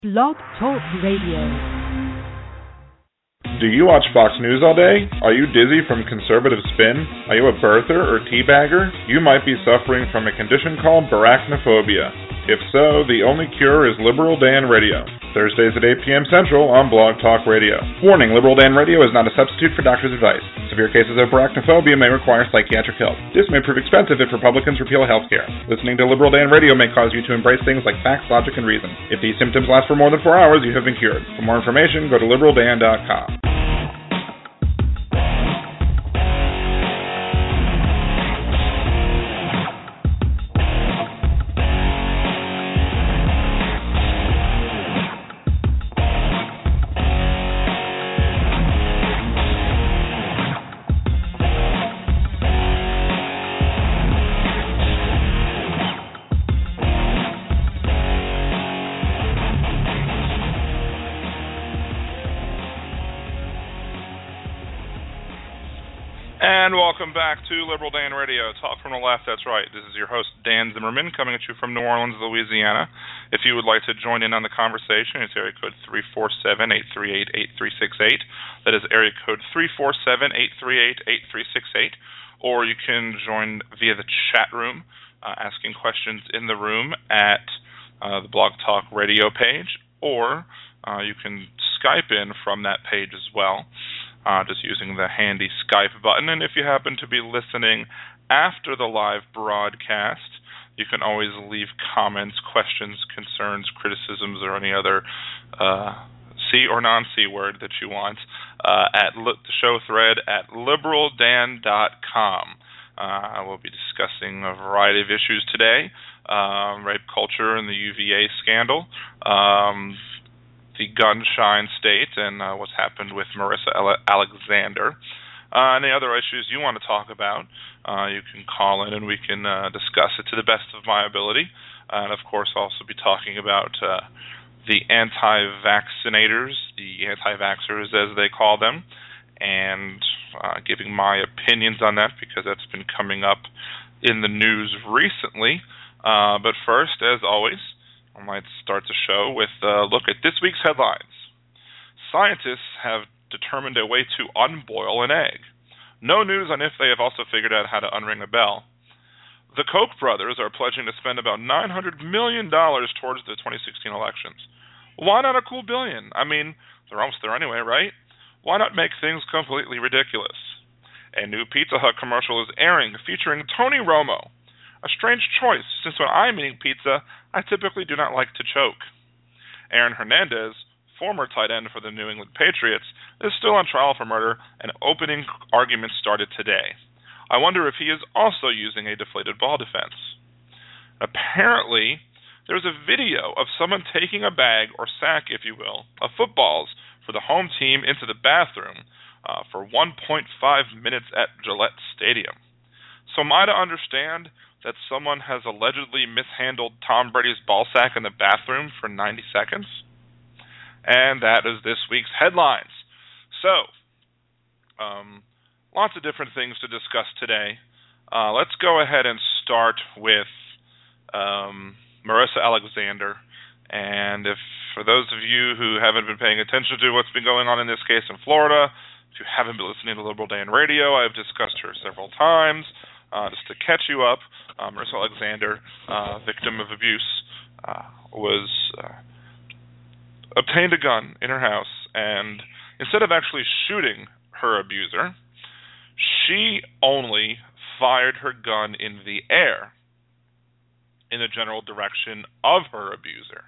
Blog Talk Radio. Do you watch Fox News all day? Are you dizzy from conservative spin? Are you a birther or teabagger? You might be suffering from a condition called barachnophobia. If so, the only cure is Liberal Dan Radio. Thursdays at 8 p.m. Central on Blog Talk Radio. Warning, Liberal Dan Radio is not a substitute for doctor's advice. Severe cases of barachnophobia may require psychiatric help. This may prove expensive if Republicans repeal health care. Listening to Liberal Dan Radio may cause you to embrace things like facts, logic, and reason. If these symptoms last for more than 4 hours, you have been cured. For more information, go to liberaldan.com. And welcome back to Liberal Dan Radio, talk from the left, that's right. This is your host, Dan Zimmerman, coming at you from New Orleans, Louisiana. If you would like to join in on the conversation, it's area code 347-838-8368. That is area code 347-838-8368. Or you can join via the chat room, asking questions in the room at the Blog Talk Radio page, or you can Skype in from that page as well. Just using the handy Skype button. And if you happen to be listening after the live broadcast, you can always leave comments, questions, concerns, criticisms, or any other C or non-C word that you want at the show thread at liberaldan.com. I will be discussing a variety of issues today, rape culture and the UVA scandal, the gunshine state, and what's happened with Marissa Alexander. And the other issues you want to talk about, you can call in and we can discuss it to the best of my ability. And, of course, also be talking about the anti-vaccinators, the anti-vaxxers as they call them, and giving my opinions on that because that's been coming up in the news recently. But first, as always, I might start the show with a look at this week's headlines. Scientists have determined a way to unboil an egg. No news on if they have also figured out how to unring a bell. The Koch brothers are pledging to spend about $900 million towards the 2016 elections. Why not a cool billion? I mean, they're almost there anyway, right? Why not make things completely ridiculous? A new Pizza Hut commercial is airing featuring Tony Romo. A strange choice, since when I'm eating pizza, I typically do not like to choke. Aaron Hernandez, former tight end for the New England Patriots, is still on trial for murder, and opening arguments started today. I wonder if he is also using a deflated ball defense. Apparently, there is a video of someone taking a bag, or sack, if you will, of footballs for the home team into the bathroom for 1.5 minutes at Gillette Stadium. So am I to understand that someone has allegedly mishandled Tom Brady's ball sack in the bathroom for 90 seconds? And that is this week's headlines. So, lots of different things to discuss today. Let's go ahead and start with Marissa Alexander. And for those of you who haven't been paying attention to what's been going on in this case in Florida, if you haven't been listening to Liberal Dan Radio, I've discussed her several times. Just to catch you up, Marissa Alexander, victim of abuse, was obtained a gun in her house, and instead of actually shooting her abuser, she only fired her gun in the air in the general direction of her abuser.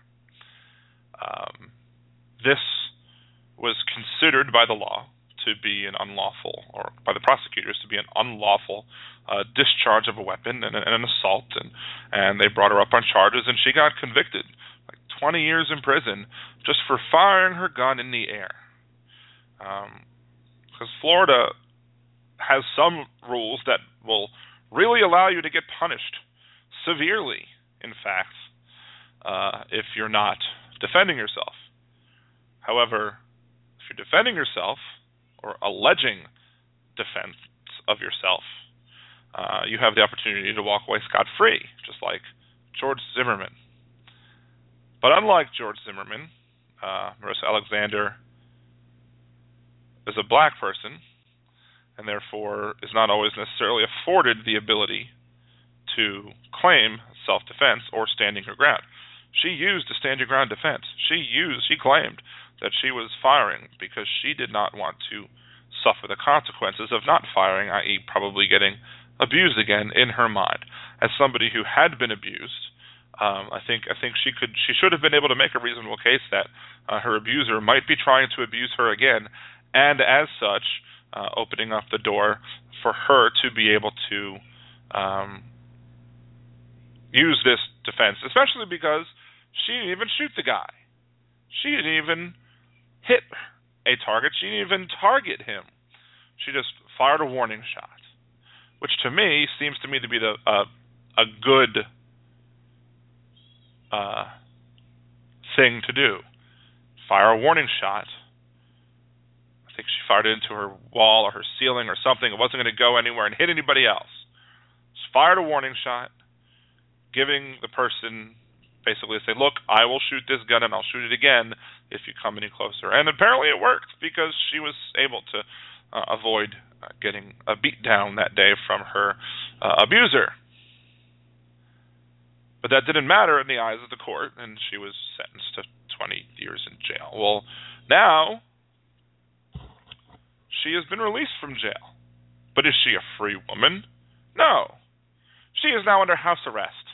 This was considered by the law to be an unlawful, or by the prosecutors to be an unlawful discharge of a weapon and an assault, and they brought her up on charges, and she got convicted, like 20 years in prison, just for firing her gun in the air. Because Florida has some rules that will really allow you to get punished severely, in fact, if you're not defending yourself. However, if you're defending yourself, or alleging defense of yourself, you have the opportunity to walk away scot-free, just like George Zimmerman. But unlike George Zimmerman, Marissa Alexander is a black person, and therefore is not always necessarily afforded the ability to claim self-defense or standing her ground. She used a stand your ground defense. She claimed that she was firing because she did not want to suffer the consequences of not firing, i.e. probably getting abused again in her mind. As somebody who had been abused, I think she should have been able to make a reasonable case that her abuser might be trying to abuse her again, and as such, opening up the door for her to be able to use this defense, especially because she didn't even shoot the guy. She didn't even hit a target. She didn't even target him. She just fired a warning shot, which to me seems to me to be a good thing to do. Fire a warning shot. I think she fired it into her wall or her ceiling or something. It wasn't going to go anywhere and hit anybody else. Just fired a warning shot, giving the person basically say, look, I will shoot this gun and I'll shoot it again if you come any closer. And apparently it worked because she was able to avoid getting a beat down that day from her abuser. But that didn't matter in the eyes of the court, and she was sentenced to 20 years in jail. Well, now she has been released from jail. But is she a free woman? No. She is now under house arrest.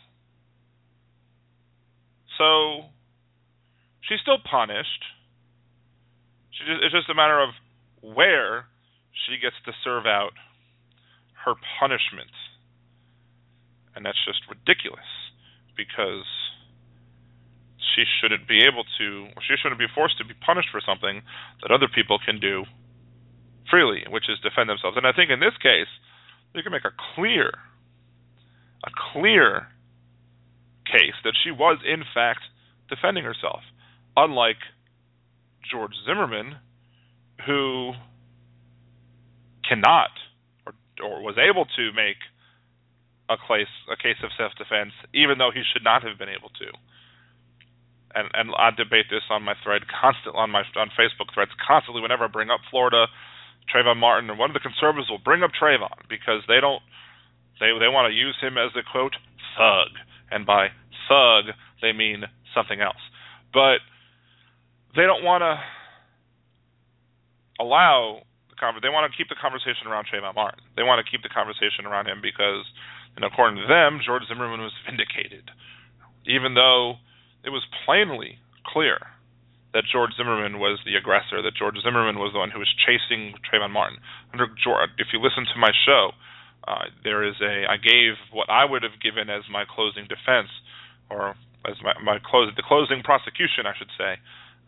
So she's still punished. It's just a matter of where she gets to serve out her punishment. And that's just ridiculous, because she shouldn't be forced to be punished for something that other people can do freely, which is defend themselves. And I think in this case, you can make a clear case that she was in fact defending herself, unlike George Zimmerman, who cannot or was able to make a case of self-defense, even though he should not have been able to. And I debate this on my thread on Facebook threads constantly whenever I bring up Florida, Trayvon Martin, and one of the conservatives will bring up Trayvon because they want to use him as a quote thug, and by thug they mean something else. But they don't want to allow they want to keep the conversation around Trayvon Martin. They want to keep the conversation around him because, according to them, George Zimmerman was vindicated, even though it was plainly clear that George Zimmerman was the aggressor, that George Zimmerman was the one who was chasing Trayvon Martin. If you listen to my show, I gave what I would have given as my closing defense, or as the closing prosecution, I should say.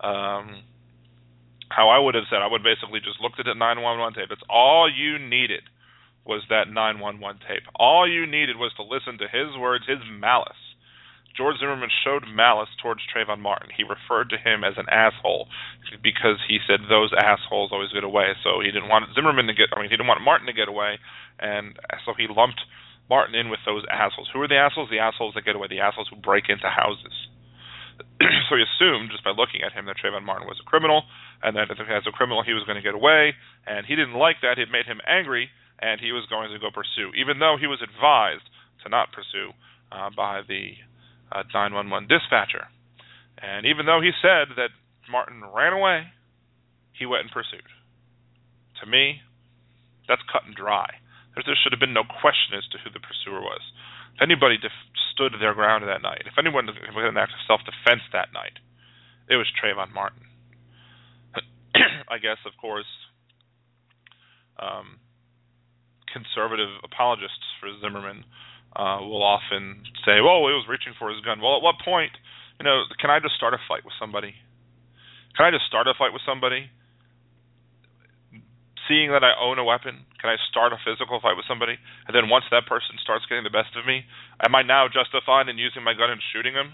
How I would have said, I would basically just looked at the 911 tape. That's all you needed was that 911 tape. All you needed was to listen to his words, his malice. George Zimmerman showed malice towards Trayvon Martin. He referred to him as an asshole because he said those assholes always get away. So he didn't want he didn't want Martin to get away, and so he lumped Martin in with those assholes. Who are the assholes? The assholes that get away. The assholes who break into houses. So he assumed, just by looking at him, that Trayvon Martin was a criminal, and that as a criminal he was going to get away, and he didn't like that. It made him angry, and he was going to go pursue, even though he was advised to not pursue by the 911 dispatcher. And even though he said that Martin ran away, he went and pursued. To me, that's cut and dry. There should have been no question as to who the pursuer was. If anybody stood their ground that night, if anyone did an act of self-defense that night, it was Trayvon Martin. I guess, of course, conservative apologists for Zimmerman will often say, well, he was reaching for his gun. Well, at what point, can I just start a fight with somebody? Can I just start a fight with somebody? Seeing that I own a weapon, can I start a physical fight with somebody? And then once that person starts getting the best of me, am I now justified in using my gun and shooting him?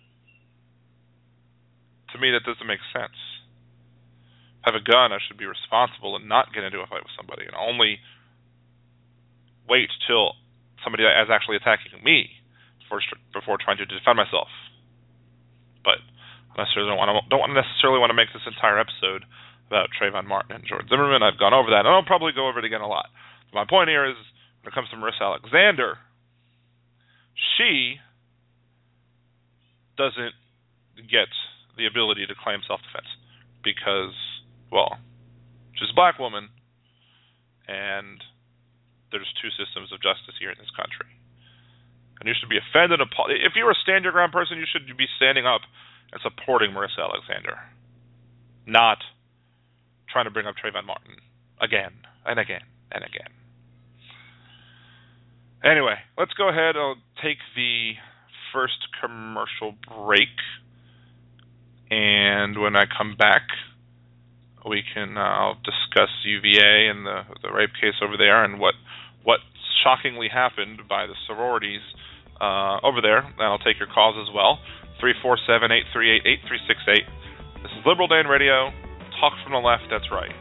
To me, that doesn't make sense. If I have a gun, I should be responsible and not get into a fight with somebody, and only wait till somebody is actually attacking me before trying to defend myself. But I don't necessarily want to make this entire episode about Trayvon Martin and George Zimmerman. I've gone over that, and I'll probably go over it again a lot. But my point here is, when it comes to Marissa Alexander, she doesn't get the ability to claim self-defense because, well, she's a black woman, and there's two systems of justice here in this country. And you should be offended. If you're a stand your ground person, you should be standing up and supporting Marissa Alexander, not trying to bring up Trayvon Martin again and again and again. Anyway, let's go ahead. I'll take the first commercial break, and when I come back, I'll discuss UVA and the rape case over there and what shockingly happened by the sororities over there. And I'll take your calls as well. 347-838-8368. This is Liberal Dan Radio. Talk from the left, that's right.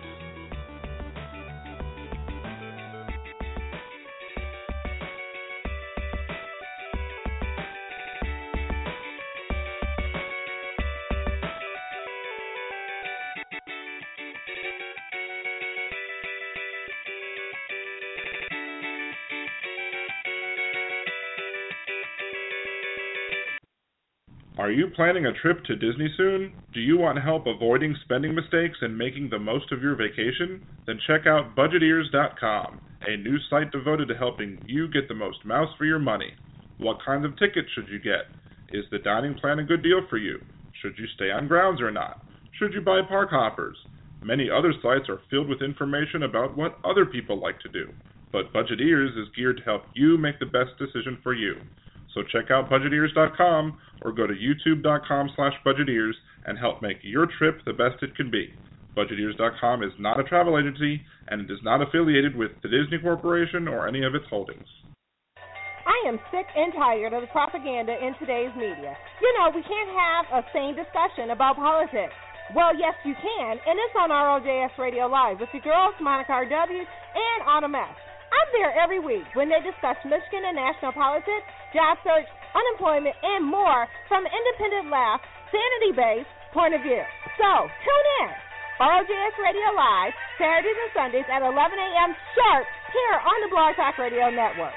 Are you planning a trip to Disney soon? Do you want help avoiding spending mistakes and making the most of your vacation? Then check out Budgeteers.com, a new site devoted to helping you get the most mouse for your money. What kinds of tickets should you get? Is the dining plan a good deal for you? Should you stay on grounds or not? Should you buy park hoppers? Many other sites are filled with information about what other people like to do, but Budgeteers is geared to help you make the best decision for you. So check out Budgeteers.com or go to YouTube.com/Budgeteers and help make your trip the best it can be. Budgeteers.com is not a travel agency, and it is not affiliated with the Disney Corporation or any of its holdings. I am sick and tired of the propaganda in today's media. You know, we can't have a sane discussion about politics. Well, yes, you can, and it's on ROJS Radio Live with your girls, Monica R.W. and Autumn S. I'm there every week when they discuss Michigan and national politics, job search, unemployment, and more from an independent left, sanity-based point of view. So, tune in. ROJS Radio Live, Saturdays and Sundays at 11 a.m. sharp here on the Blog Talk Radio Network.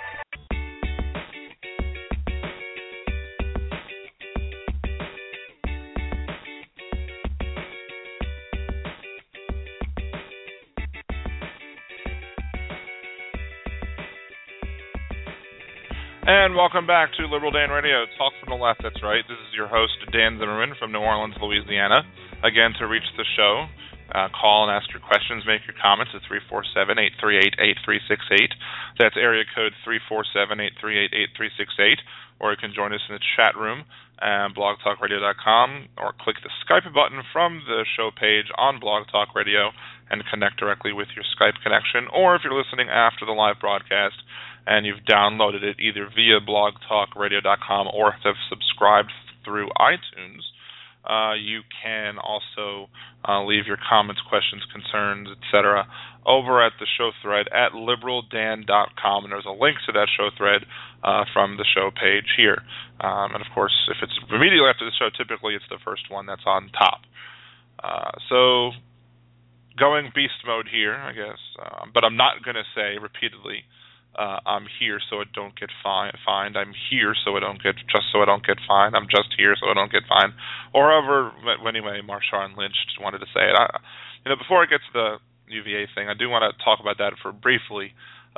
And welcome back to Liberal Dan Radio. Talk from the left, that's right. This is your host, Dan Zimmerman from New Orleans, Louisiana. Again, to reach the show, call and ask your questions, make your comments at 347-838-8368. That's area code 347-838-8368. Or you can join us in the chat room at blogtalkradio.com, or click the Skype button from the show page on Blog Talk Radio and connect directly with your Skype connection. Or if you're listening after the live broadcast and you've downloaded it either via blogtalkradio.com or have subscribed through iTunes, you can also leave your comments, questions, concerns, etc. over at the show thread at liberaldan.com, and there's a link to that show thread from the show page here. And of course, if it's immediately after the show, typically it's the first one that's on top. So going beast mode here, I guess, but I'm not going to say repeatedly, I'm here so I don't get fined. I'm here so I don't get fined. I'm just here so I don't get fined. Or however, anyway, Marshawn Lynch wanted to say it. Before I get to the UVA thing, I do want to talk about that for briefly.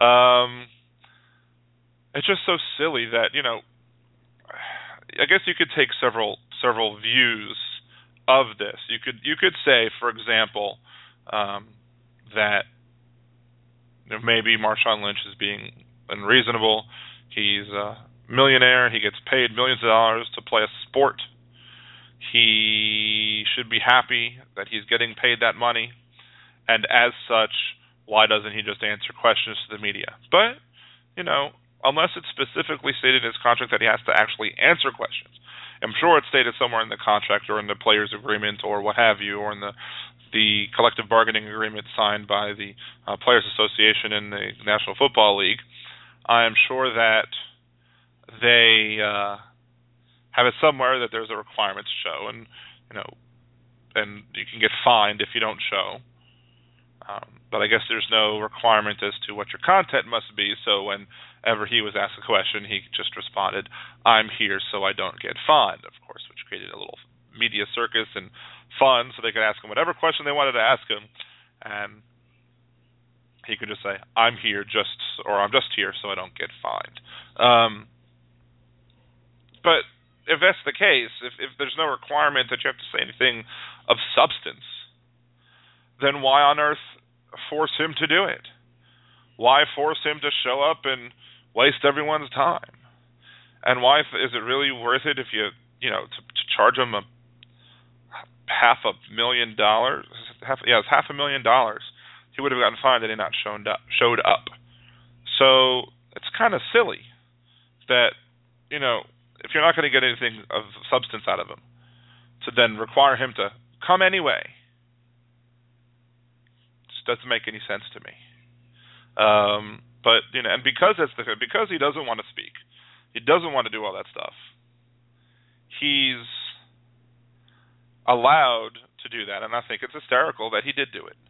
It's just so silly that, I guess you could take several views of this. You could say, for example, that maybe Marshawn Lynch is being unreasonable. He's a millionaire. He gets paid millions of dollars to play a sport. He should be happy that he's getting paid that money. And as such, why doesn't he just answer questions to the media? But, unless it's specifically stated in his contract that he has to actually answer questions. I'm sure it's stated somewhere in the contract or in the players' agreement or what have you, or in the collective bargaining agreement signed by the Players Association in the National Football League. I am sure that they have it somewhere that there's a requirement to show. And and you can get fined if you don't show. But I guess there's no requirement as to what your content must be, so whenever he was asked a question, he just responded, "I'm here so I don't get fined," of course, which created a little media circus and fun, so they could ask him whatever question they wanted to ask him, and he could just say, I'm just here so I don't get fined. But if that's the case, if there's no requirement that you have to say anything of substance, then why on earth force him to do it? Why force him to show up and waste everyone's time? And why is it really worth it if to charge him $500,000? It's $500,000. He would have gotten fined had he not showed up. So it's kind of silly that, if you're not going to get anything of substance out of him, to then require him to come anyway. Just doesn't make any sense to me. But and because he doesn't want to speak, he doesn't want to do all that stuff, he's allowed to do that, and I think it's hysterical that he did do it.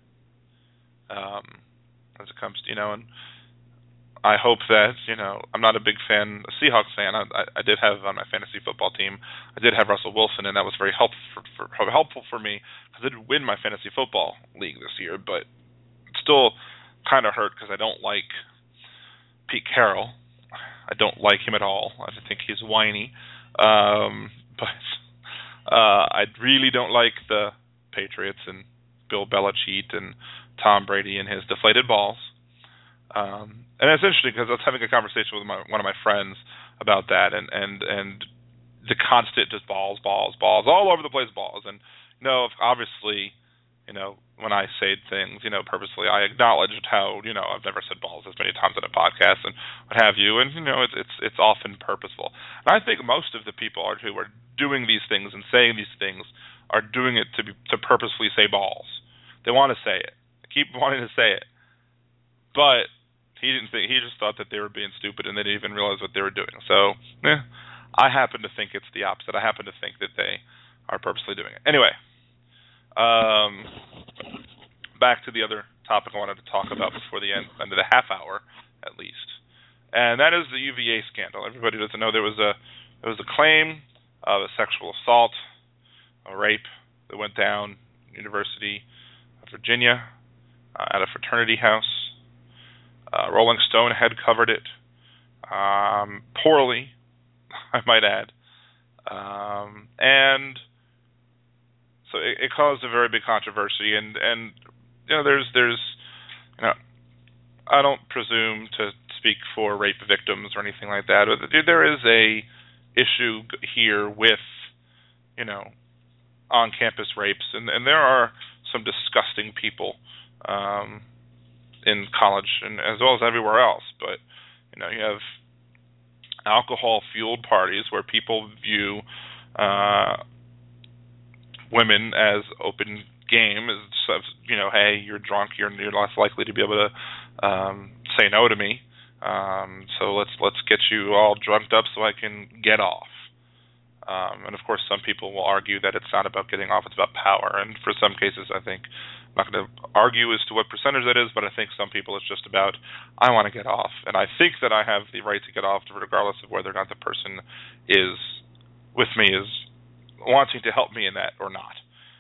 As it comes to, and I hope that, I'm not a big Seahawks fan. I did have on my fantasy football team, I did have Russell Wilson, and that was very helpful for me, because I did win my fantasy football league this year, but it still kind of hurt because I don't like Pete Carroll. I don't like him at all. I think he's whiny. But I really don't like the Patriots and Bill Belichick and Tom Brady and his deflated balls. And it's interesting because I was having a conversation with one of my friends about that, and the constant just balls, all over the place balls. And, obviously, when I say things, purposely, I acknowledged how, I've never said balls as many times in a podcast and what have you, and, it's often purposeful. And I think most of the people who are doing these things and saying these things are doing it to purposely say balls. They want to say it. They keep wanting to say it. But he just thought that they were being stupid and they didn't even realize what they were doing. So, I happen to think it's the opposite. I happen to think that they are purposely doing it. Anyway, back to the other topic I wanted to talk about before the end of the half hour, at least, and that is the UVA scandal. Everybody doesn't know there was a claim of a sexual assault, a rape that went down University of Virginia at a fraternity house. Rolling Stone had covered it poorly, I might add, and so it caused a very big controversy. And there's I don't presume to speak for rape victims or anything like that. There is a issue here with on-campus rapes, and there are some disgusting people in college and as well as everywhere else. But you have alcohol-fueled parties where people view women as open game, as hey, you're drunk, you're less likely to be able to say no to me. So let's get you all drugged up so I can get off. And of course, some people will argue that it's not about getting off; it's about power. And for some cases, I think I'm not going to argue as to what percentage that is, but I think some people it's just about I want to get off, and I think that I have the right to get off, regardless of whether or not the person is with me is wanting to help me in that or not.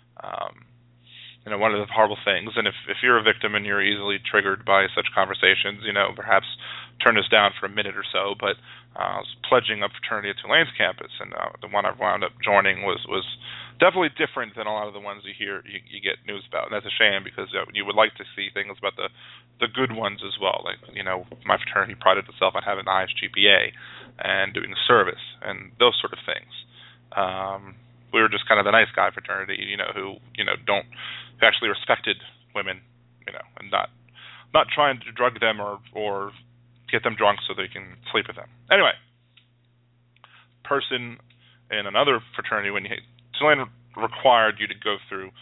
One of the horrible things, and if you're a victim and you're easily triggered by such conversations, perhaps turn this down for a minute or so, but I was pledging a fraternity at Tulane's campus, and the one I wound up joining was definitely different than a lot of the ones you get news about, and that's a shame because you would like to see things about the good ones as well. Like, my fraternity prided itself on having the highest GPA and doing service and those sort of things. We were just kind of the nice guy fraternity, who actually respected women, and not trying to drug them or get them drunk so they can sleep with them. Anyway, person in another fraternity, Tulane required you to go through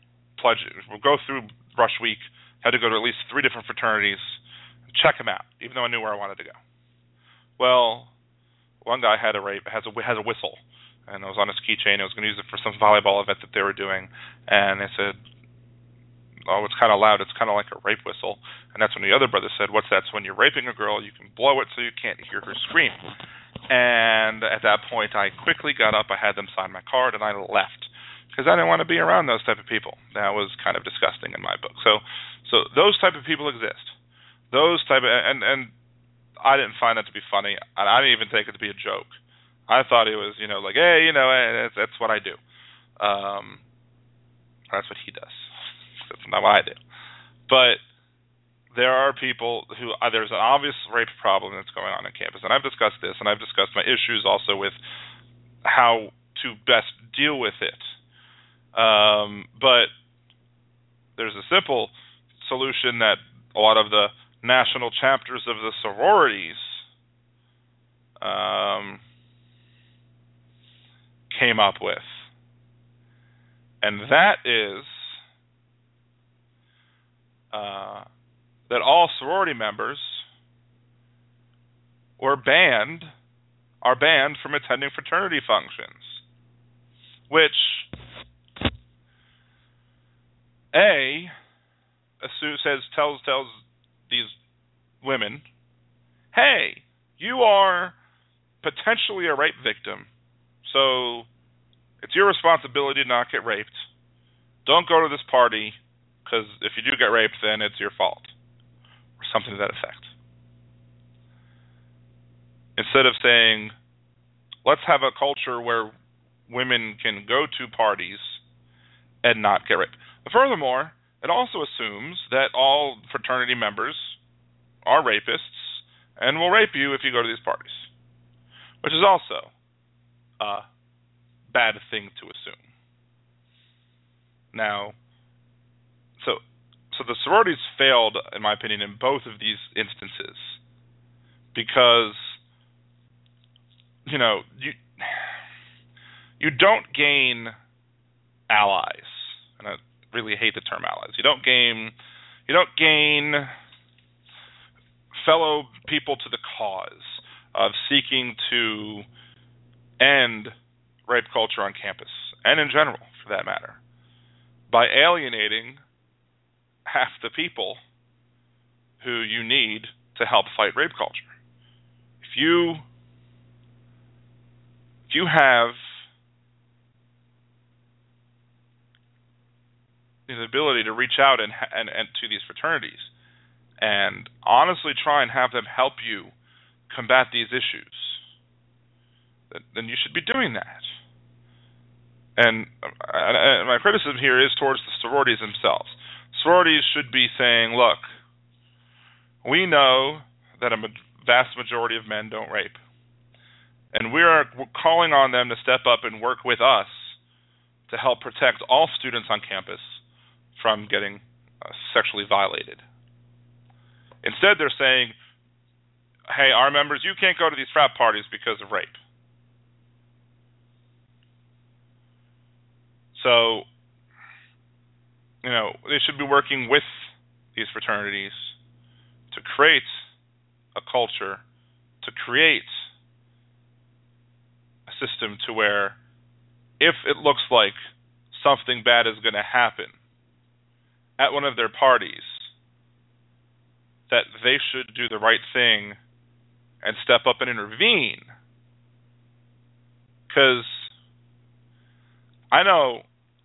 Rush Week, had to go to at least 3 different fraternities, check them out, even though I knew where I wanted to go. Well, one guy has a whistle, and it was on his keychain. I was going to use it for some volleyball event that they were doing, and they said, "Oh, it's kind of loud. It's kind of like a rape whistle." And that's when the other brother said, "What's that?" So when you're raping a girl, you can blow it so you can't hear her scream. And at that point, I quickly got up. I had them sign my card, and I left because I didn't want to be around those type of people. That was kind of disgusting in my book. So those type of people exist. Those type of, and I didn't find that to be funny, and I didn't even take it to be a joke. I thought it was, like, hey, that's what I do. That's what he does. That's not what I do. But there are people who, there's an obvious rape problem that's going on campus, and I've discussed this, and I've discussed my issues also with how to best deal with it. But there's a simple solution that a lot of the national chapters of the sororities came up with, and that is that all sorority members are banned from attending fraternity functions, which tells these women, hey, you are potentially a rape victim, so it's your responsibility to not get raped. Don't go to this party, because if you do get raped, then it's your fault, or something to that effect. Instead of saying, let's have a culture where women can go to parties and not get raped. But furthermore, it also assumes that all fraternity members are rapists and will rape you if you go to these parties, which is also a bad thing to assume. Now, so the sororities failed, in my opinion, in both of these instances, because you don't gain allies, and I really hate the term allies. You don't gain fellow people to the cause of seeking to end rape culture on campus, and in general, for that matter, by alienating half the people who you need to help fight rape culture. If you have the ability to reach out and to these fraternities and honestly try and have them help you combat these issues, then you should be doing that. And my criticism here is towards the sororities themselves. Sororities should be saying, look, we know that a vast majority of men don't rape, and we're calling on them to step up and work with us to help protect all students on campus from getting sexually violated. Instead, they're saying, hey, our members, you can't go to these frat parties because of rape. So, they should be working with these fraternities to create a culture, to create a system to where if it looks like something bad is going to happen at one of their parties, that they should do the right thing and step up and intervene. Because I know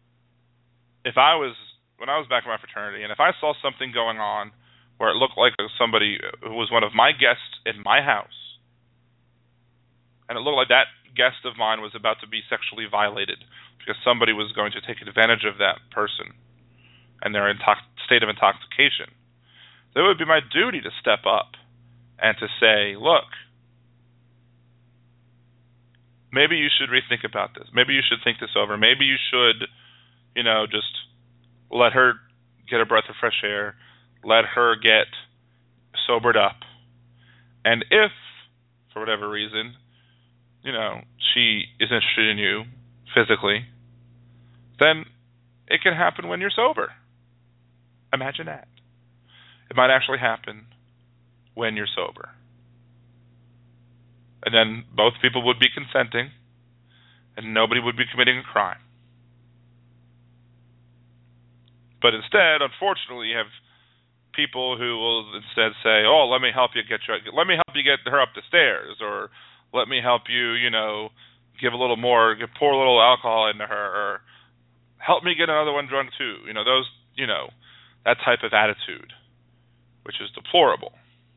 when I was back in my fraternity, and if I saw something going on where it looked like somebody who was one of my guests in my house, and it looked like that guest of mine was about to be sexually violated because somebody was going to take advantage of that person and their state of intoxication, it would be my duty to step up and to say, look, maybe you should rethink about this. Maybe you should think this over. Maybe you should, just let her get a breath of fresh air, let her get sobered up. And if, for whatever reason, she is interested in you physically, then it can happen when you're sober. Imagine that. It might actually happen when you're sober. And then both people would be consenting, and nobody would be committing a crime. But instead, unfortunately, you have people who will instead say, "Oh, let me help you get her up the stairs," or "Let me help you, give a little more, pour a little alcohol into her," or "Help me get another one drunk too." That type of attitude, which is deplorable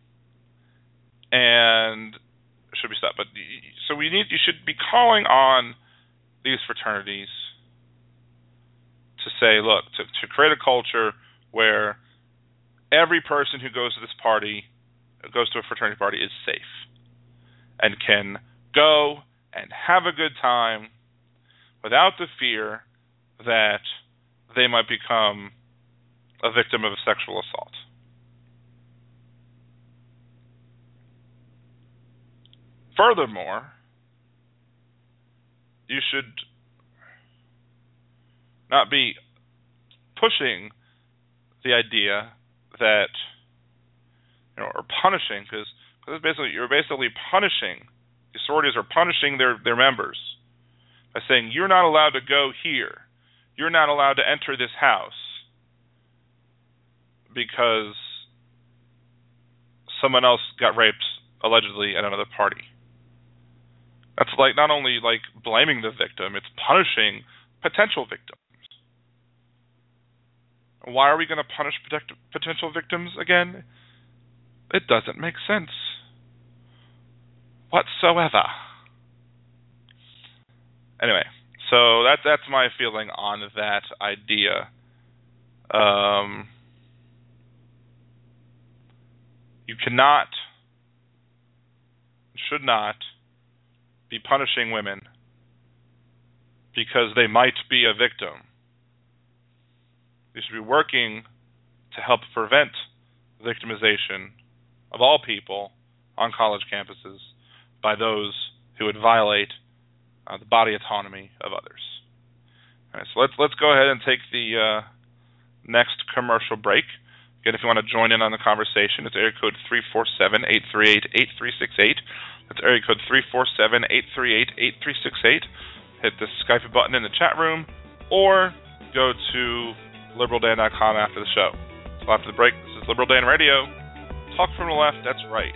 and should be stopped. But so you should be calling on these fraternities to say, look, to create a culture where every person who goes to a fraternity party is safe and can go and have a good time without the fear that they might become a victim of a sexual assault. Furthermore, you should not be pushing the idea that, or punishing, because you're basically punishing, the sororities are punishing their members by saying, you're not allowed to go here, you're not allowed to enter this house because someone else got raped allegedly at another party. That's not only blaming the victim, it's punishing potential victims. Why are we going to punish potential victims again? It doesn't make sense whatsoever. Anyway, so that's my feeling on that idea. You cannot, should not, be punishing women because they might be a victim. You should be working to help prevent victimization of all people on college campuses by those who would violate the body autonomy of others. All right, so let's go ahead and take the next commercial break. Again, if you want to join in on the conversation, it's area code 347-838-8368. That's area code 347-838-8368. Hit the Skype button in the chat room, or go to LiberalDan.com after the show. So after the break, this is Liberal Dan Radio. Talk from the left, that's right.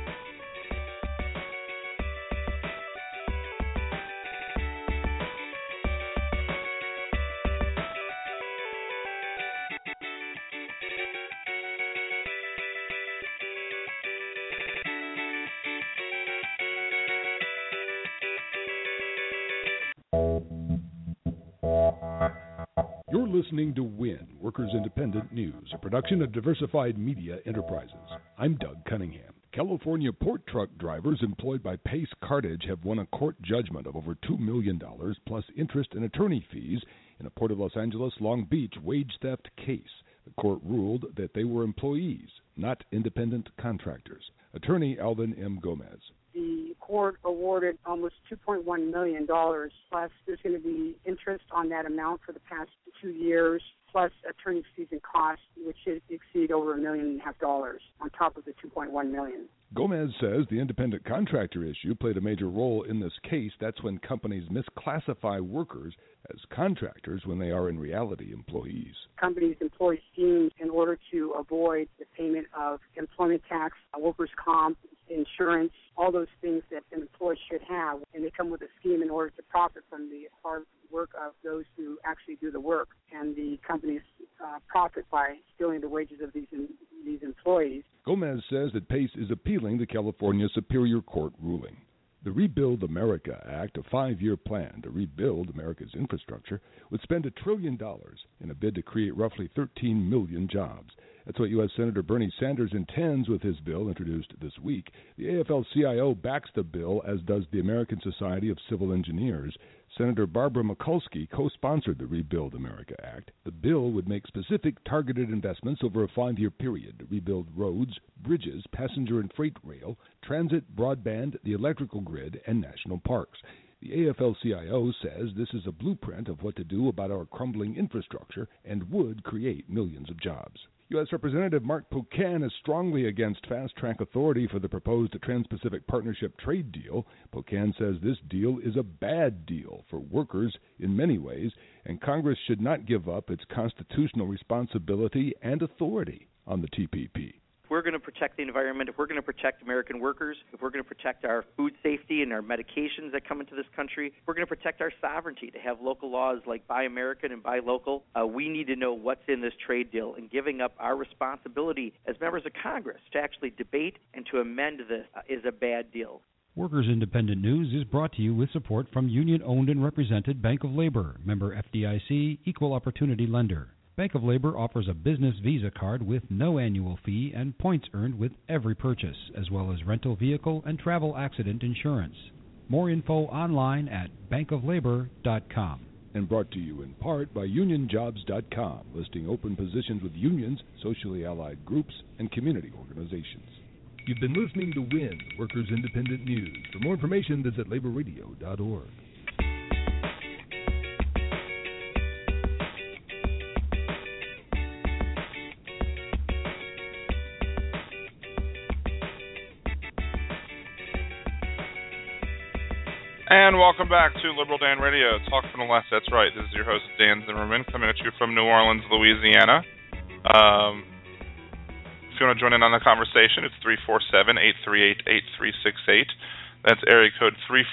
You're listening to WIN, Workers Independent News, a production of Diversified Media Enterprises. I'm Doug Cunningham. California port truck drivers employed by Pace Cartage have won a court judgment of over $2 million plus interest and attorney fees in a Port of Los Angeles, Long Beach wage theft case. The court ruled that they were employees, not independent contractors. Attorney Alvin M. Gomez. The court awarded almost $2.1 million, plus there's going to be interest on that amount for the past 2 years, plus attorney fees and costs, which should exceed over $1.5 million on top of the $2.1 million. Gomez says the independent contractor issue played a major role in this case. That's when companies misclassify workers as contractors when they are in reality employees. Companies employ schemes in order to avoid the payment of employment tax, workers' comp, insurance, all those things that an employee should have, and they come with a scheme in order to profit from the hard work of those who actually do the work, and the companies profit by stealing the wages of these employees. Gomez says that Pace is appealing the California Superior Court ruling. The Rebuild America Act, a 5-year plan to rebuild America's infrastructure, would spend $1 trillion in a bid to create roughly 13 million jobs. That's what U.S. Senator Bernie Sanders intends with his bill introduced this week. The AFL-CIO backs the bill, as does the American Society of Civil Engineers. Senator Barbara Mikulski co-sponsored the Rebuild America Act. The bill would make specific targeted investments over a 5-year period to rebuild roads, bridges, passenger and freight rail, transit, broadband, the electrical grid, and national parks. The AFL-CIO says this is a blueprint of what to do about our crumbling infrastructure and would create millions of jobs. U.S. Representative Mark Pocan is strongly against fast-track authority for the proposed Trans-Pacific Partnership trade deal. Pocan says this deal is a bad deal for workers in many ways, and Congress should not give up its constitutional responsibility and authority on the TPP. If we're going to protect the environment, if we're going to protect American workers, if we're going to protect our food safety and our medications that come into this country, if we're going to protect our sovereignty to have local laws like Buy American and Buy Local, we need to know what's in this trade deal, and giving up our responsibility as members of Congress to actually debate and to amend this is a bad deal. Workers Independent News is brought to you with support from union-owned and represented Bank of Labor, member FDIC, equal opportunity lender. Bank of Labor offers a business Visa card with no annual fee and points earned with every purchase, as well as rental vehicle and travel accident insurance. More info online at bankoflabor.com. And brought to you in part by unionjobs.com, listing open positions with unions, socially allied groups, and community organizations. You've been listening to WIN, Workers Independent News. For more information, visit laborradio.org. And welcome back to Liberal Dan Radio, Talk from the Left. That's right. This is your host, Dan Zimmerman, coming at you from New Orleans, Louisiana. If you want to join in on the conversation, it's 347-838-8368. That's area code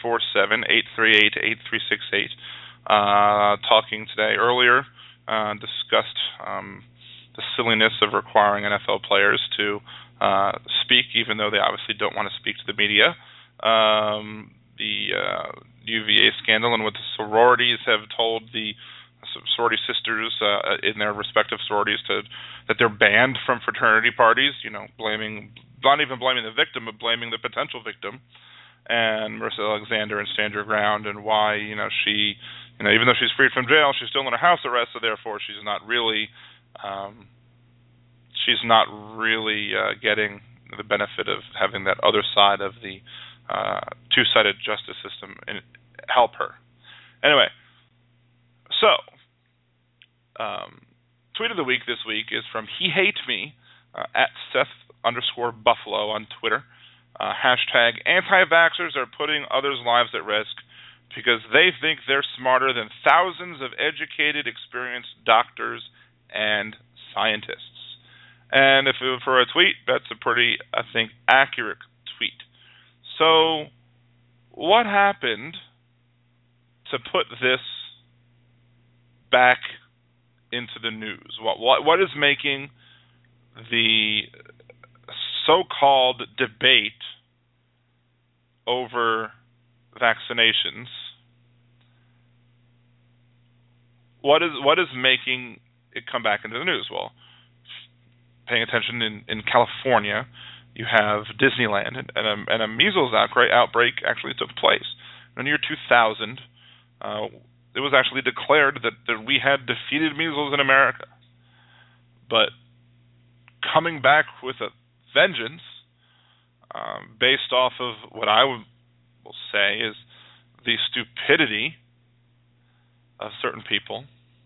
347-838-8368. Talking today earlier, discussed the silliness of requiring NFL players to speak, even though they obviously don't want to speak to the media. The UVA scandal and what the sororities have told the sorority sisters in their respective sororities that they're banned from fraternity parties, not even blaming the victim, but blaming the potential victim, and Marissa Alexander and Stand Your Ground, and why, she, even though she's freed from jail, she's still under house arrest, so therefore she's not really getting the benefit of having that other side of the two-sided justice system and help her. Anyway, so tweet of the week this week is from He Hate Me at Seth_Buffalo on Twitter. Hashtag anti-vaxxers are putting others' lives at risk because they think they're smarter than thousands of educated, experienced doctors and scientists. And if it were for a tweet, that's a pretty, I think, accurate tweet. So, what happened to put this back into the news? What is making the so-called debate over vaccinations? What is making it come back into the news? Well, paying attention in California, you have Disneyland, and a measles outbreak actually took place. In the year 2000, it was actually declared that we had defeated measles in America. But coming back with a vengeance, based off of what I will say is the stupidity of certain people,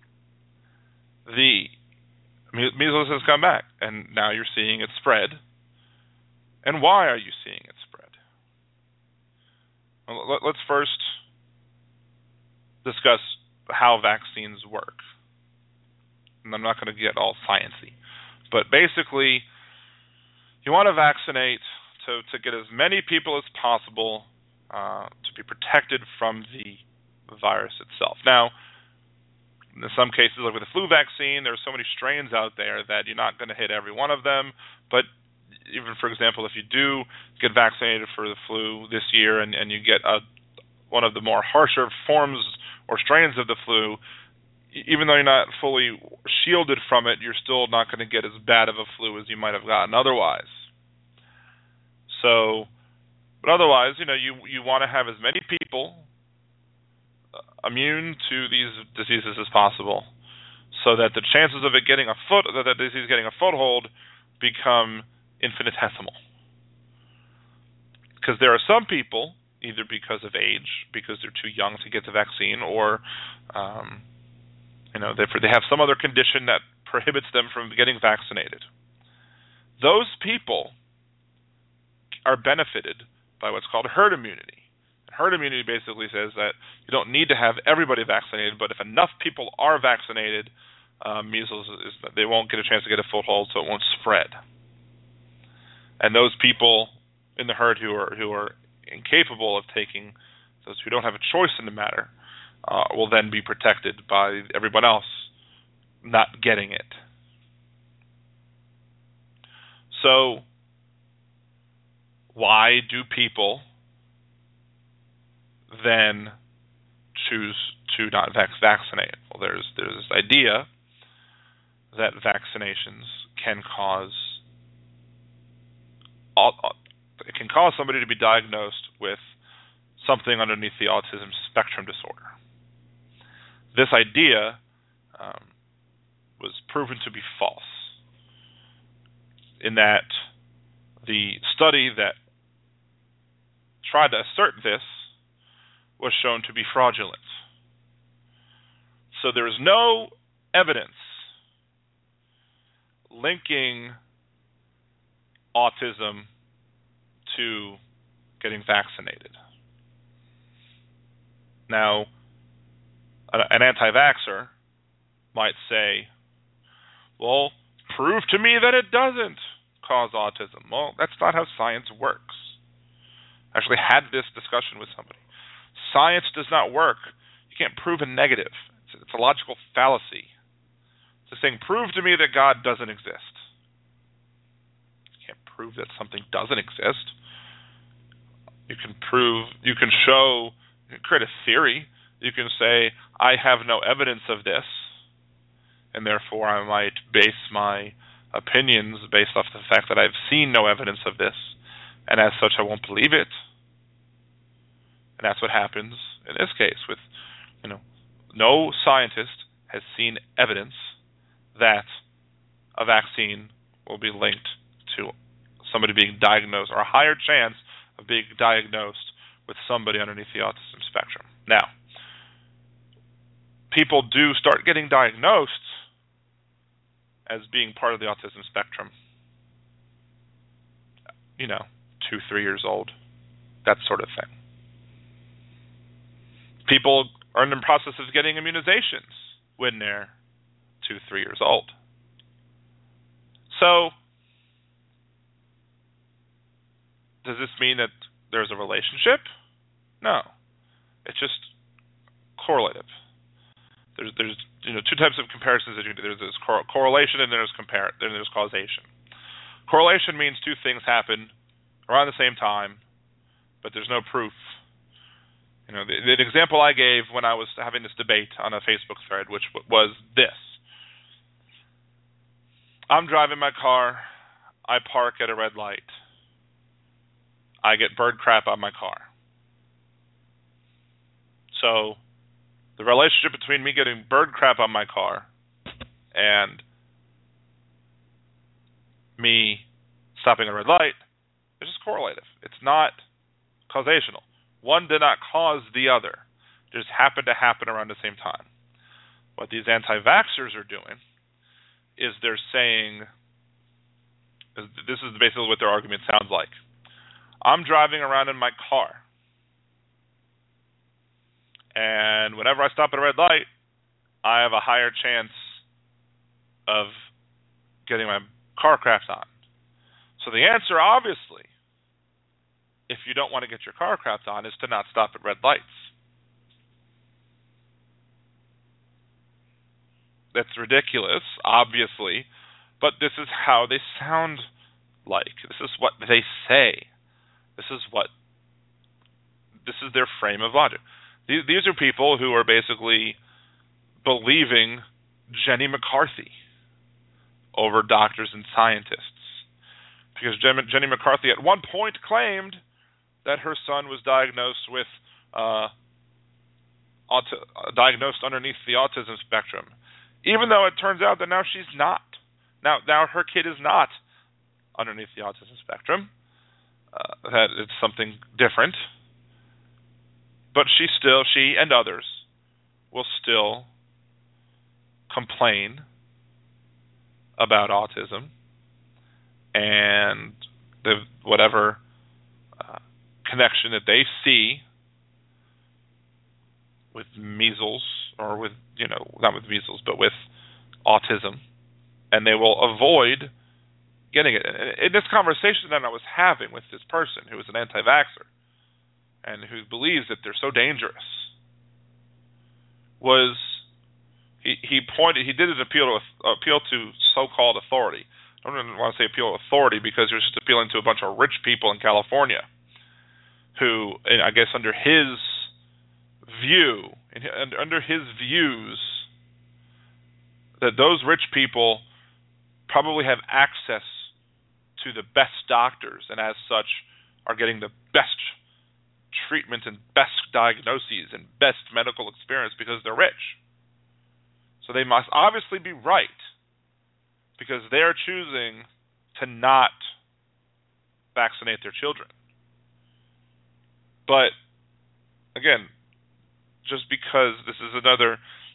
the measles has come back, and now you're seeing it spread. And why are you seeing it spread? Well, let's first discuss how vaccines work. And I'm not going to get all sciencey. But basically, you want to vaccinate to get as many people as possible to be protected from the virus itself. Now, in some cases, like with the flu vaccine, there's so many strains out there that you're not going to hit every one of them. But even, for example, if you do get vaccinated for the flu this year and you get one of the more harsher forms or strains of the flu, even though you're not fully shielded from it, you're still not going to get as bad of a flu as you might have gotten otherwise. So, but otherwise, you want to have as many people immune to these diseases as possible, so that the chances of it getting that disease getting a foothold become infinitesimal. Because there are some people, either because of age, because they're too young to get the vaccine, or they have some other condition that prohibits them from getting vaccinated. Those people are benefited by what's called herd immunity. And herd immunity basically says that you don't need to have everybody vaccinated, but if enough people are vaccinated, measles they won't get a chance to get a foothold, so it won't spread. And those people in the herd who are incapable of taking, those who don't have a choice in the matter, will then be protected by everyone else not getting it. So, why do people then choose to not vaccinate? Well, there's this idea that vaccinations can cause somebody to be diagnosed with something underneath the autism spectrum disorder. This idea was proven to be false, in that the study that tried to assert this was shown to be fraudulent. So there is no evidence linking autism to getting vaccinated. Now, an anti-vaxxer might say, well, prove to me that it doesn't cause autism. Well, that's not how science works. I actually had this discussion with somebody. Science does not work. You can't prove a negative. It's a logical fallacy. It's saying, prove to me that God doesn't exist. You can't prove that something doesn't exist. You can show, you can create a theory. You can say, I have no evidence of this, and therefore I might base my opinions based off the fact that I've seen no evidence of this, and as such I won't believe it. And that's what happens in this case with, no scientist has seen evidence that a vaccine will be linked to somebody being diagnosed, or a higher chance of being diagnosed with somebody underneath the autism spectrum. Now, people do start getting diagnosed as being part of the autism spectrum, 2-3 years old, that sort of thing. People are in the process of getting immunizations when they're 2-3 years old. So, does this mean that there's a relationship? No. It's just correlative. There's two types of comparisons that you do. There's this correlation and there's causation. Correlation means two things happen around the same time, but there's no proof. The example I gave when I was having this debate on a Facebook thread, which was this. I'm driving my car. I park at a red light. I get bird crap on my car. So, the relationship between me getting bird crap on my car and me stopping at a red light is just correlative. It's not causational. One did not cause the other. It just happened to happen around the same time. What these anti-vaxxers are doing is they're saying, this is basically what their argument sounds like. I'm driving around in my car, and whenever I stop at a red light, I have a higher chance of getting my car crapped on. So the answer, obviously, if you don't want to get your car crapped on, is to not stop at red lights. That's ridiculous, obviously, but this is how they sound like. This is what they say. This is their frame of logic. These are people who are basically believing Jenny McCarthy over doctors and scientists. Because Jenny McCarthy at one point claimed that her son was diagnosed underneath the autism spectrum, even though it turns out that now she's not. Now her kid is not underneath the autism spectrum. That it's something different. But she and others will still complain about autism and whatever connection that they see with measles, or with, not with measles, but with autism, and they will avoid getting it. In this conversation that I was having with this person who is an anti-vaxxer and who believes that they're so dangerous, was he did an appeal to so-called authority. I don't even want to say appeal to authority, because he was just appealing to a bunch of rich people in California who, I guess under his view, and under his views, that those rich people probably have access to the best doctors, and as such are getting the best treatment and best diagnoses and best medical experience because they're rich. So they must obviously be right, because they're choosing to not vaccinate their children. But again, just because this is another,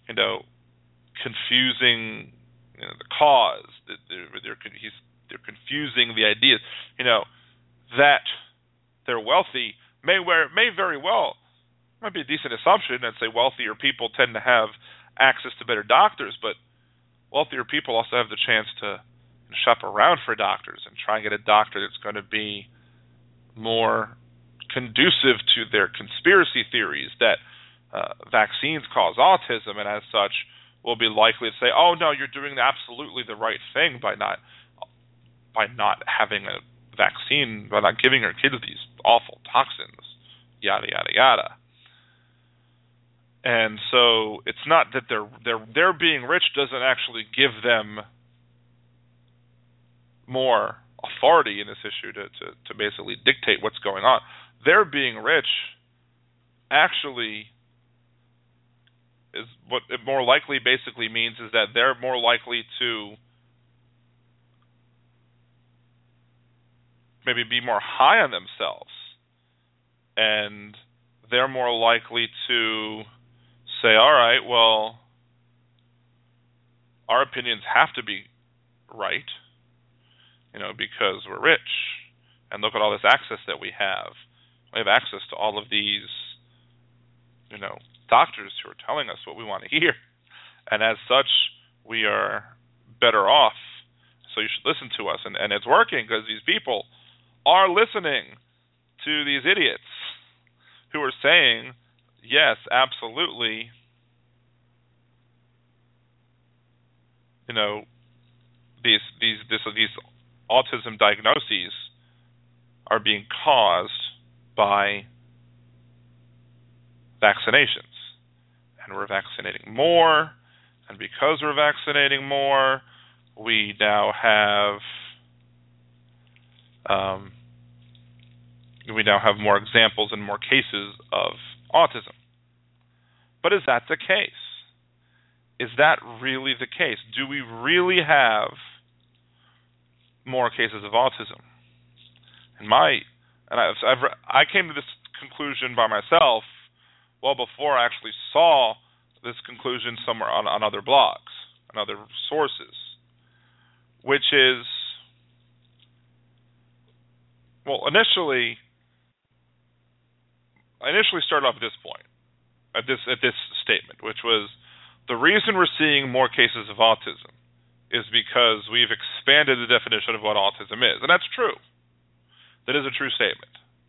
confusing, the cause, they're confusing the ideas, that they're wealthy may very well, might be a decent assumption, and say wealthier people tend to have access to better doctors, but wealthier people also have the chance to shop around for doctors and try and get a doctor that's going to be more conducive to their conspiracy theories that vaccines cause autism, and as such will be likely to say, oh no, you're doing absolutely the right thing by not having a vaccine, by not giving your kids these awful toxins, yada yada yada. And so it's not that they're being rich doesn't actually give them more authority in this issue to basically dictate what's going on. Their being rich actually is what it more likely basically means is that they're more likely to maybe be more high on themselves, and they're more likely to say, all right, well, our opinions have to be right, because we're rich, and look at all this access that we have. We have access to all of these, doctors who are telling us what we want to hear, and as such, we are better off, so you should listen to us, and it's working, because these people are listening to these idiots who are saying, yes, absolutely, these autism diagnoses are being caused by vaccinations, and we're vaccinating more, and because we're vaccinating more, we now have more examples and more cases of autism. But is that the case? Is that really the case? Do we really have more cases of autism? I came to this conclusion by myself well before I actually saw this conclusion somewhere on other blogs, on other sources, which is, well, I initially started off at this point, at this statement, which was, the reason we're seeing more cases of autism is because we've expanded the definition of what autism is. And that's true. That is a true statement.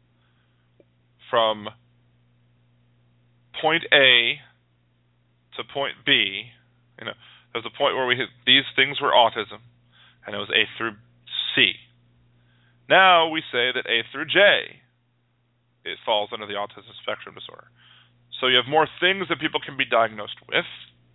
From point A to point B, there was a point where these things were autism, and it was A through C. Now we say that A through J, it falls under the autism spectrum disorder. So you have more things that people can be diagnosed with.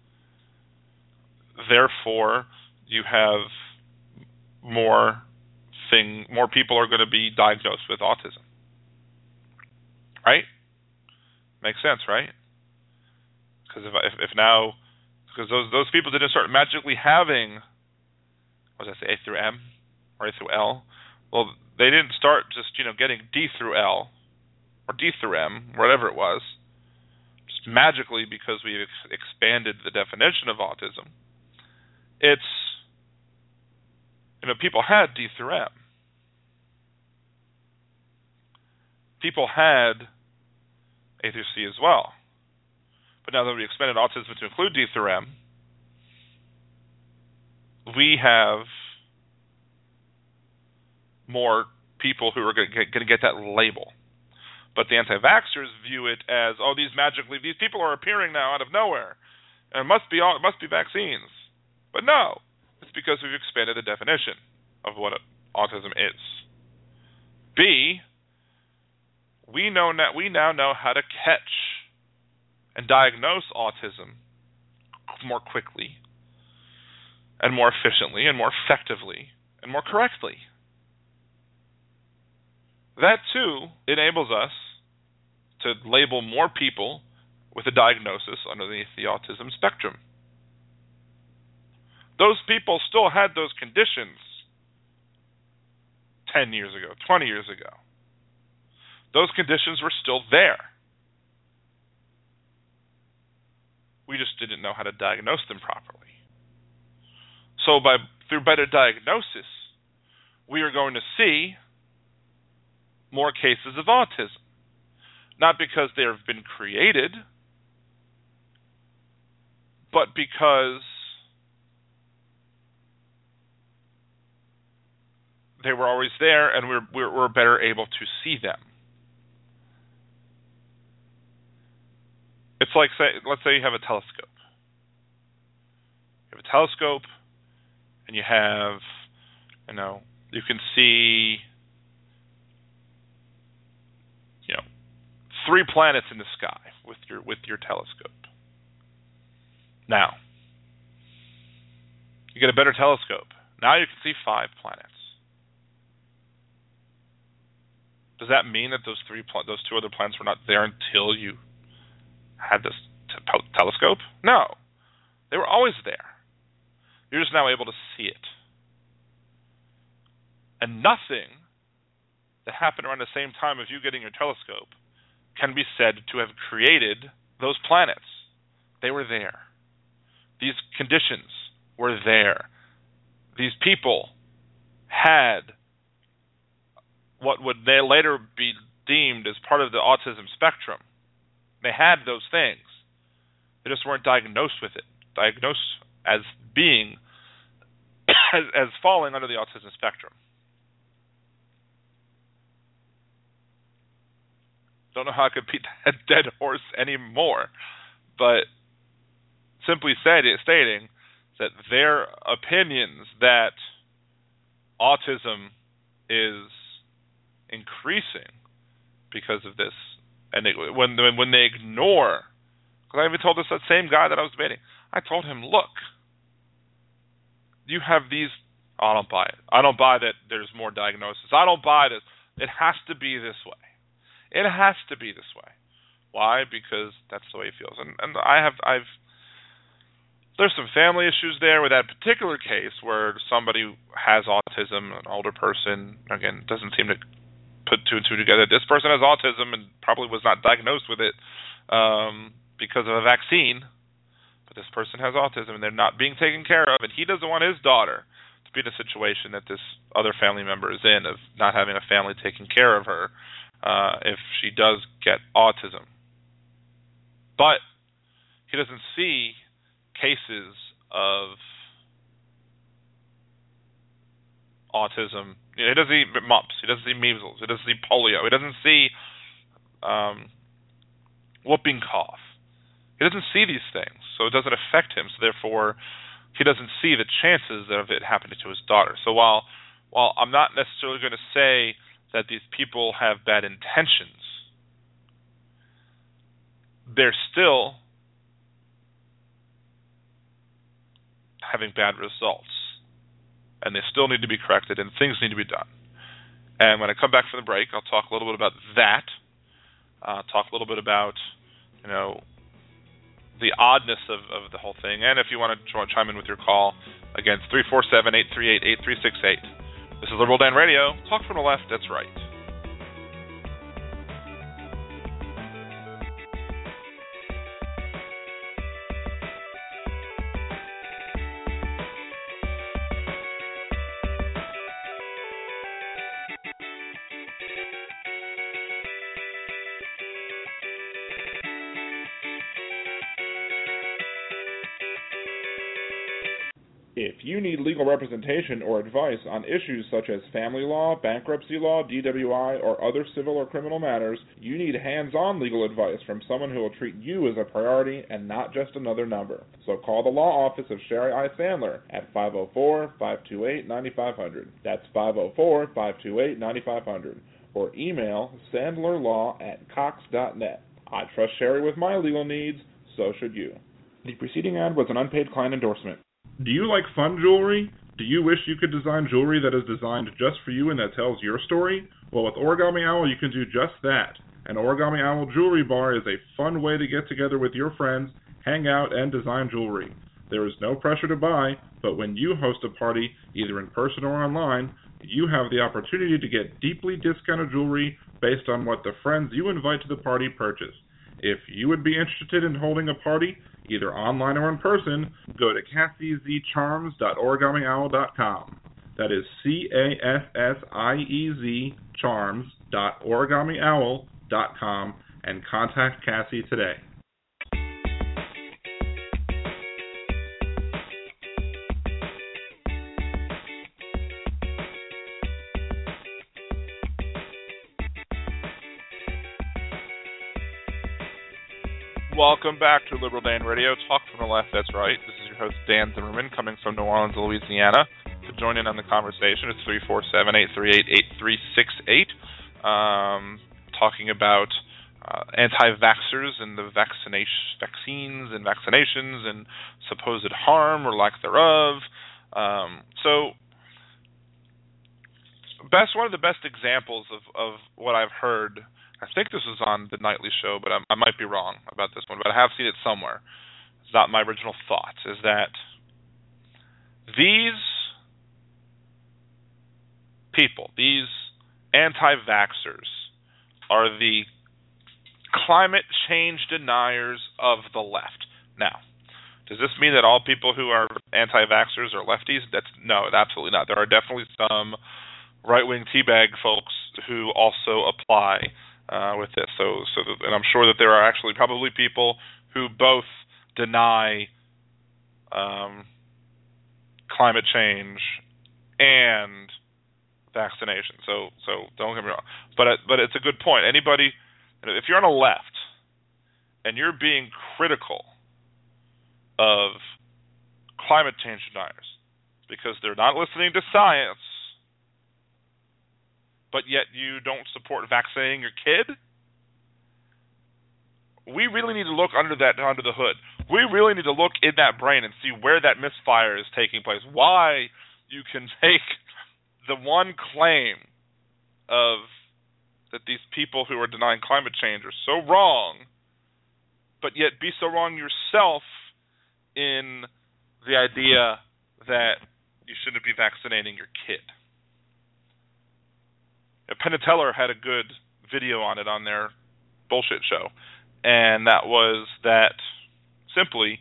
Therefore, you have more people are going to be diagnosed with autism. Right? Makes sense, right? Because because those people didn't start magically having, what did I say, A through M or A through L. Well, they didn't start just getting D through L or D through M, whatever it was, just magically because we've expanded the definition of autism. It's People had D through M. People had A through C as well. But now that we expanded autism to include D through M, we have more people who are going to get that label. But the anti-vaxxers view it as, these people are appearing now out of nowhere, and it must be vaccines. But no, it's because we've expanded the definition of what autism is. B, we now know how to catch and diagnose autism more quickly and more efficiently and more effectively and more correctly. That, too, enables us to label more people with a diagnosis underneath the autism spectrum. Those people still had those conditions 10 years ago, 20 years ago. Those conditions were still there. We just didn't know how to diagnose them properly. So through better diagnosis, we are going to see more cases of autism. Not because they have been created, but because they were always there and we're better able to see them. It's like, let's say you have a telescope. You have a telescope and you have, you can see 3 planets in the sky with your telescope. Now, you get a better telescope. Now you can see 5 planets. Does that mean that those 2 other planets were not there until you had this telescope? No. They were always there. You're just now able to see it. And nothing that happened around the same time as you getting your telescope can be said to have created those planets. They were there. These conditions were there. These people had what would later be deemed as part of the autism spectrum. They had those things. They just weren't diagnosed with it. Diagnosed as being, as falling under the autism spectrum. Don't know how I could beat that dead horse anymore, but simply stating that their opinions that autism is increasing because of this, and when they ignore, because I even told that same guy that I was debating, I told him, look, you have these, I don't buy it. I don't buy that there's more diagnosis. I don't buy this. It has to be this way. It has to be this way. Why? Because that's the way he feels. And there's some family issues there with that particular case where somebody has autism, an older person, again, doesn't seem to put 2 and 2 together. This person has autism and probably was not diagnosed with it because of a vaccine, but this person has autism and they're not being taken care of, and he doesn't want his daughter to be in a situation that this other family member is in, of not having a family taking care of her if she does get autism. But he doesn't see cases of autism. He doesn't see mumps. He doesn't see measles. He doesn't see polio. He doesn't see whooping cough. He doesn't see these things, so it doesn't affect him. So therefore, he doesn't see the chances of it happening to his daughter. So while I'm not necessarily going to say that these people have bad intentions, they're still having bad results, and they still need to be corrected, and things need to be done. And when I come back from the break, I'll talk a little bit about that, talk a little bit about, the oddness of the whole thing, and if you want to chime in with your call, again, 347-838-8368. This is Liberal Dan Radio. Talk from the left, that's right. If you need legal representation or advice on issues such as family law, bankruptcy law, DWI, or other civil or criminal matters, you need hands-on legal advice from someone who will treat you as a priority and not just another number. So call the law office of Sherry I. Sandler at 504-528-9500. That's 504-528-9500. Or email sandlerlaw@cox.net. I trust Sherry with my legal needs, so should you. The preceding ad was an unpaid client endorsement. Do you like fun jewelry? Do you wish you could design jewelry that is designed just for you and that tells your story? Well, with Origami Owl, you can do just that. An Origami Owl jewelry bar is a fun way to get together with your friends, hang out, and design jewelry. There is no pressure to buy, but when you host a party, either in person or online, you have the opportunity to get deeply discounted jewelry based on what the friends you invite to the party purchase. If you would be interested in holding a party, either online or in person, go to CassieZCharms.origamiOwl.com. That is CASSIEZ Charms.origamiOwl.com and contact Cassie today. Welcome back to Liberal Dan Radio, Talk from the Left, that's right. This is your host, Dan Zimmerman, coming from New Orleans, Louisiana. To join in on the conversation, it's 347-838-8368, talking about anti-vaxxers and the vaccines and vaccinations and supposed harm or lack thereof. One of the best examples of what I've heard, I think this was on the nightly show, but I might be wrong about this one, but I have seen it somewhere. It's not my original thoughts, is that these people, these anti-vaxxers, are the climate change deniers of the left. Now, does this mean that all people who are anti-vaxxers are lefties? No, absolutely not. There are definitely some right-wing teabag folks who also apply with this. And I'm sure that there are actually probably people who both deny climate change and vaccination. So don't get me wrong. But it's a good point. Anybody, if you're on the left and you're being critical of climate change deniers because they're not listening to science, but yet you don't support vaccinating your kid, we really need to look under the hood. We really need to look in that brain and see where that misfire is taking place. Why you can take the one claim of that these people who are denying climate change are so wrong, but yet be so wrong yourself in the idea that you shouldn't be vaccinating your kid. Penn and Teller had a good video on it on their bullshit show, and that was that simply,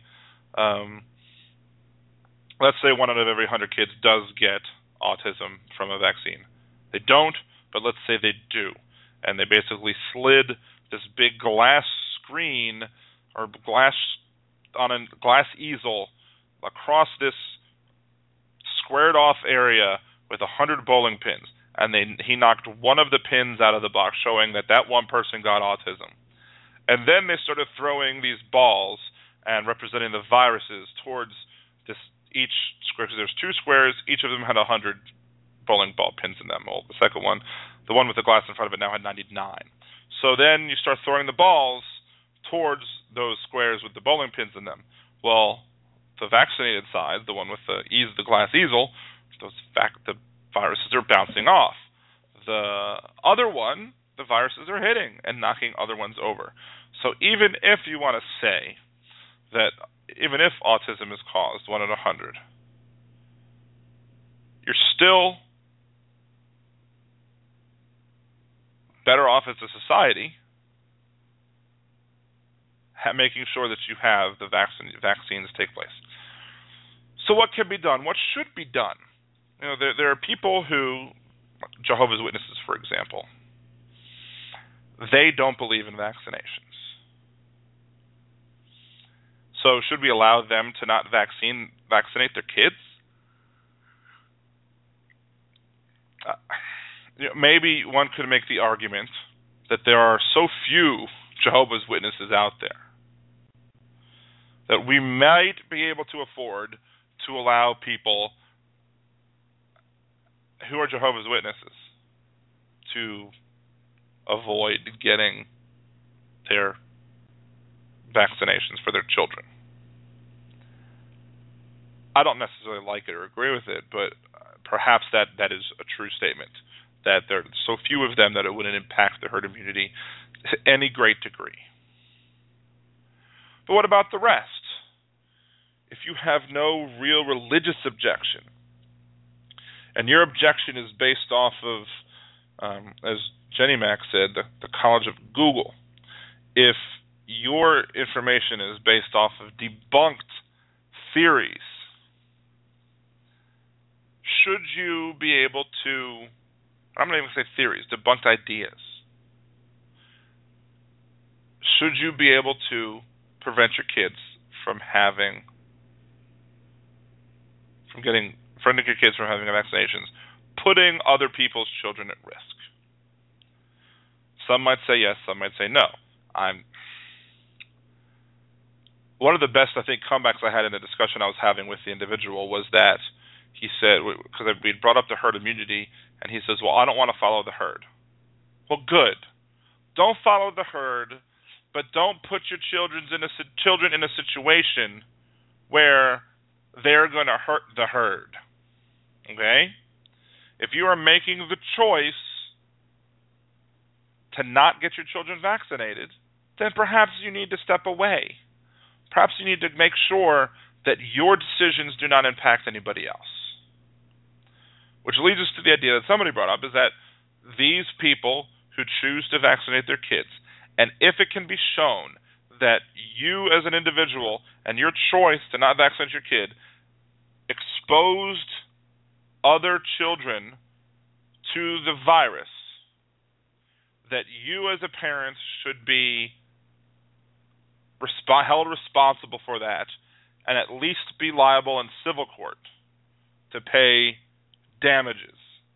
let's say 1 out of every 100 kids does get autism from a vaccine. They don't, but let's say they do, and they basically slid this big glass screen or glass on a glass easel across this squared off area with 100 bowling pins. And he knocked one of the pins out of the box, showing that one person got autism. And then they started throwing these balls and representing the viruses towards each square. Because there's 2 squares, each of them had 100 bowling ball pins in them. Well, the second one, the one with the glass in front of it, now had 99. So then you start throwing the balls towards those squares with the bowling pins in them. Well, the vaccinated side, the one with the glass easel, the viruses are bouncing off. The other one, the viruses are hitting and knocking other ones over. So even if you want to say that even if autism is caused 1 in 100, you're still better off as a society making sure that you have the vaccines take place. So what can be done? What should be done? There are people who, Jehovah's Witnesses, for example, they don't believe in vaccinations. So should we allow them to not vaccinate their kids? maybe one could make the argument that there are so few Jehovah's Witnesses out there that we might be able to afford to allow people who are Jehovah's Witnesses to avoid getting their vaccinations for their children. I don't necessarily like it or agree with it, but perhaps that is a true statement, that there are so few of them that it wouldn't impact the herd immunity to any great degree. But what about the rest? If you have no real religious objection, and your objection is based off of, as Jenny Mac said, the College of Google, if your information is based off of debunked theories, should you be able to, I'm not even going to say theories, debunked ideas, should you be able to prevent your kids from having vaccinations, putting other people's children at risk? Some might say yes, some might say no. One of the best, I think, comebacks I had in the discussion I was having with the individual was that he said, because we brought up the herd immunity, and he says, well, I don't want to follow the herd. Well, good. Don't follow the herd, but don't put your children in a situation where they're going to hurt the herd. Okay? If you are making the choice to not get your children vaccinated, then perhaps you need to step away. Perhaps you need to make sure that your decisions do not impact anybody else. Which leads us to the idea that somebody brought up, is that these people who choose to vaccinate their kids, and if it can be shown that you as an individual and your choice to not vaccinate your kid exposed other children to the virus, that you as a parent should be held responsible for that, and at least be liable in civil court to pay damages,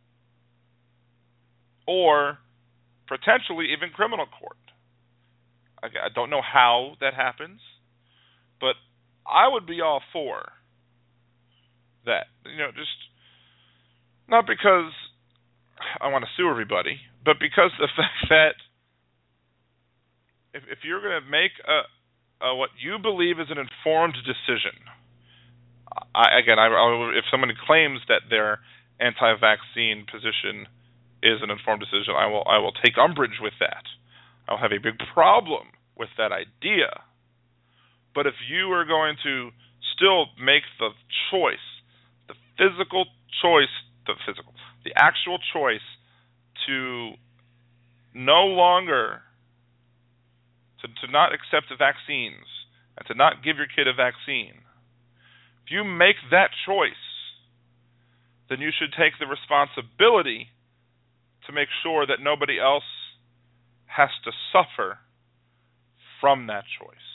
or potentially even criminal court. I don't know how that happens, but I would be all for that. Just not because I want to sue everybody, but because the fact that if you're going to make what you believe is an informed decision, if somebody claims that their anti-vaccine position is an informed decision, I will take umbrage with that. I'll have a big problem with that idea. But if you are going to still make the choice, the actual choice to no longer, to not accept the vaccines and to not give your kid a vaccine, if you make that choice, then you should take the responsibility to make sure that nobody else has to suffer from that choice.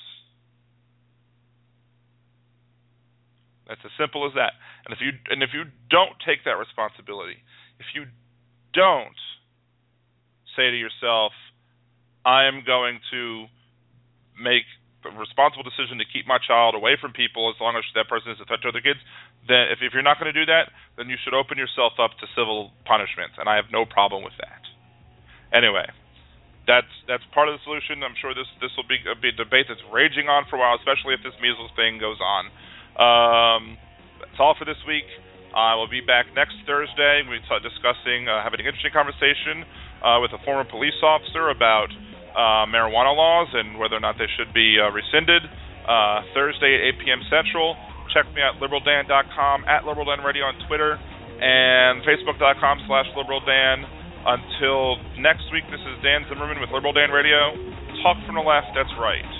That's as simple as that. And if you don't take that responsibility, if you don't say to yourself, I am going to make the responsible decision to keep my child away from people as long as that person is a threat to other kids, then if you're not going to do that, then you should open yourself up to civil punishment, and I have no problem with that. Anyway, that's part of the solution. I'm sure this will be a debate that's raging on for a while, especially if this measles thing goes on. That's all for this week. I will be back next Thursday. We'll be discussing, having an interesting conversation with a former police officer about marijuana laws and whether or not they should be rescinded. Thursday at 8 p.m. Central. Check me out, liberaldan.com, at liberaldanradio on Twitter, and facebook.com/liberaldan. Until next week, this is Dan Zimmerman with Liberal Dan Radio. Talk from the left, that's right.